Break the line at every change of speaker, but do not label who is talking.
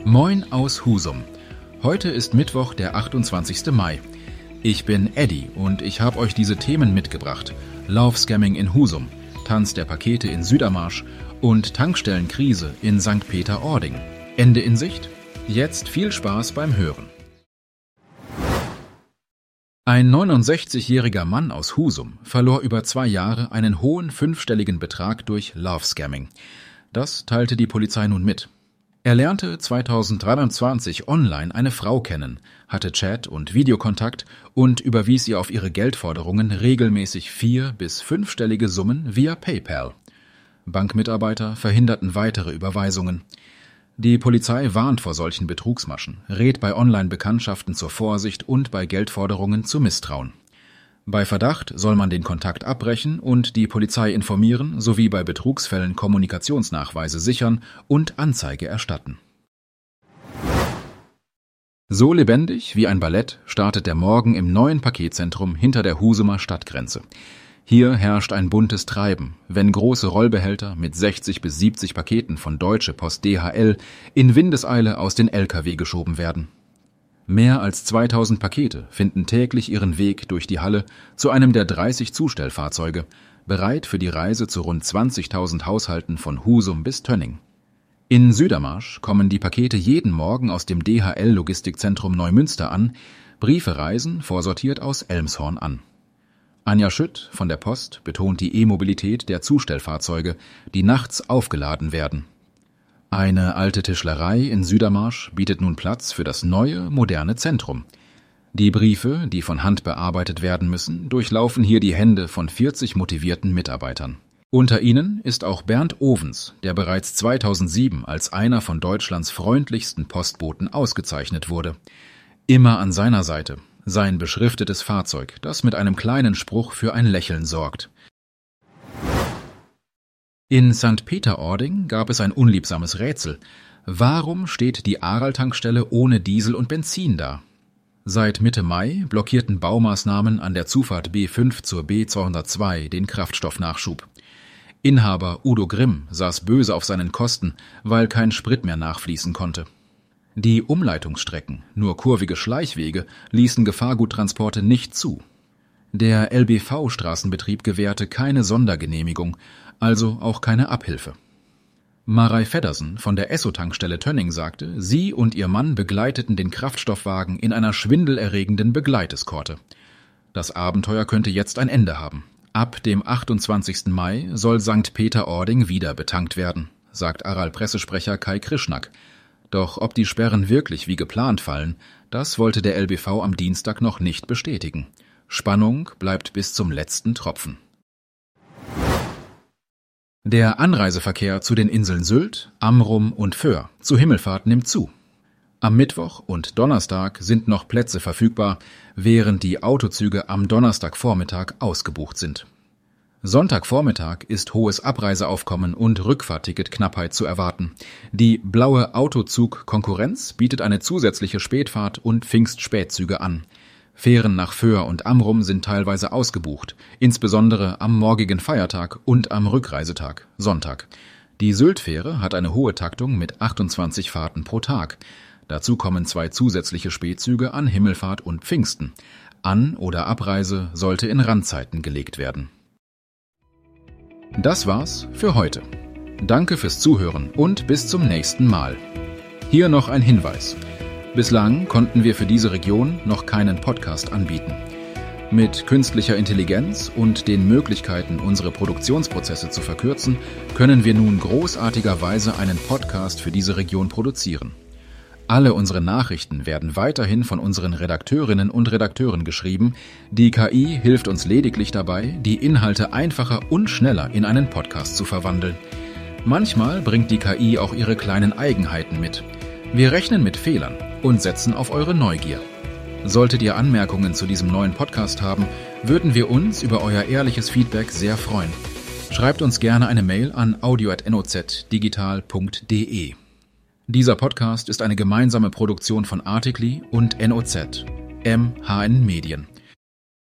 Moin aus Husum. Heute ist Mittwoch, der 28. Mai. Ich bin Eddie und ich habe euch diese Themen mitgebracht. Laufscamming in Husum, Tanz der Pakete in Südermarsch und Tankstellenkrise in St. Peter-Ording. Ende in Sicht? Jetzt viel Spaß beim Hören. Ein 69-jähriger Mann aus Husum verlor über 2 Jahre einen hohen 5-stelligen Betrag durch Laufscamming. Das teilte die Polizei nun mit. Er lernte 2023 online eine Frau kennen, hatte Chat- und Videokontakt und überwies ihr auf ihre Geldforderungen regelmäßig 4- bis 5-stellige Summen via PayPal. Bankmitarbeiter verhinderten weitere Überweisungen. Die Polizei warnt vor solchen Betrugsmaschen, rät bei Online-Bekanntschaften zur Vorsicht und bei Geldforderungen zu Misstrauen. Bei Verdacht soll man den Kontakt abbrechen und die Polizei informieren sowie bei Betrugsfällen Kommunikationsnachweise sichern und Anzeige erstatten. So lebendig wie ein Ballett startet der Morgen im neuen Paketzentrum hinter der Husumer Stadtgrenze. Hier herrscht ein buntes Treiben, wenn große Rollbehälter mit 60 bis 70 Paketen von Deutsche Post DHL in Windeseile aus den LKW geschoben werden. Mehr als 2000 Pakete finden täglich ihren Weg durch die Halle zu einem der 30 Zustellfahrzeuge, bereit für die Reise zu rund 20.000 Haushalten von Husum bis Tönning. In Südermarsch kommen die Pakete jeden Morgen aus dem DHL-Logistikzentrum Neumünster an, Briefe reisen vorsortiert aus Elmshorn an. Anja Schütt von der Post betont die E-Mobilität der Zustellfahrzeuge, die nachts aufgeladen werden. Eine alte Tischlerei in Südermarsch bietet nun Platz für das neue, moderne Zentrum. Die Briefe, die von Hand bearbeitet werden müssen, durchlaufen hier die Hände von 40 motivierten Mitarbeitern. Unter ihnen ist auch Bernd Ovens, der bereits 2007 als einer von Deutschlands freundlichsten Postboten ausgezeichnet wurde. Immer an seiner Seite sein beschriftetes Fahrzeug, das mit einem kleinen Spruch für ein Lächeln sorgt. In St. Peter-Ording gab es ein unliebsames Rätsel. Warum steht die Aral-Tankstelle ohne Diesel und Benzin da? Seit Mitte Mai blockierten Baumaßnahmen an der Zufahrt B5 zur B202 den Kraftstoffnachschub. Inhaber Udo Grimm saß böse auf seinen Kosten, weil kein Sprit mehr nachfließen konnte. Die Umleitungsstrecken, nur kurvige Schleichwege, ließen Gefahrguttransporte nicht zu. Der LBV-Straßenbetrieb gewährte keine Sondergenehmigung, also auch keine Abhilfe. Marei Feddersen von der Esso-Tankstelle Tönning sagte, sie und ihr Mann begleiteten den Kraftstoffwagen in einer schwindelerregenden Begleiteskorte. Das Abenteuer könnte jetzt ein Ende haben. Ab dem 28. Mai soll St. Peter-Ording wieder betankt werden, sagt Aral-Pressesprecher Kai Krischnack. Doch ob die Sperren wirklich wie geplant fallen, das wollte der LBV am Dienstag noch nicht bestätigen. Spannung bleibt bis zum letzten Tropfen. Der Anreiseverkehr zu den Inseln Sylt, Amrum und Föhr zu Himmelfahrt nimmt zu. Am Mittwoch und Donnerstag sind noch Plätze verfügbar, während die Autozüge am Donnerstagvormittag ausgebucht sind. Sonntagvormittag ist hohes Abreiseaufkommen und Rückfahrtticketknappheit zu erwarten. Die blaue Autozug-Konkurrenz bietet eine zusätzliche Spätfahrt und Pfingstspätzüge an. Fähren nach Föhr und Amrum sind teilweise ausgebucht, insbesondere am morgigen Feiertag und am Rückreisetag, Sonntag. Die Sylt-Fähre hat eine hohe Taktung mit 28 Fahrten pro Tag. Dazu kommen 2 zusätzliche Spätzüge an Himmelfahrt und Pfingsten. An- oder Abreise sollte in Randzeiten gelegt werden. Das war's für heute. Danke fürs Zuhören und bis zum nächsten Mal. Hier noch ein Hinweis. Bislang konnten wir für diese Region noch keinen Podcast anbieten. Mit künstlicher Intelligenz und den Möglichkeiten, unsere Produktionsprozesse zu verkürzen, können wir nun großartigerweise einen Podcast für diese Region produzieren. Alle unsere Nachrichten werden weiterhin von unseren Redakteurinnen und Redakteuren geschrieben. Die KI hilft uns lediglich dabei, die Inhalte einfacher und schneller in einen Podcast zu verwandeln. Manchmal bringt die KI auch ihre kleinen Eigenheiten mit. Wir rechnen mit Fehlern und setzen auf eure Neugier. Solltet ihr Anmerkungen zu diesem neuen Podcast haben, würden wir uns über euer ehrliches Feedback sehr freuen. Schreibt uns gerne eine Mail an audio@nozdigital.de. Dieser Podcast ist eine gemeinsame Produktion von Articly und NOZ, MHN Medien.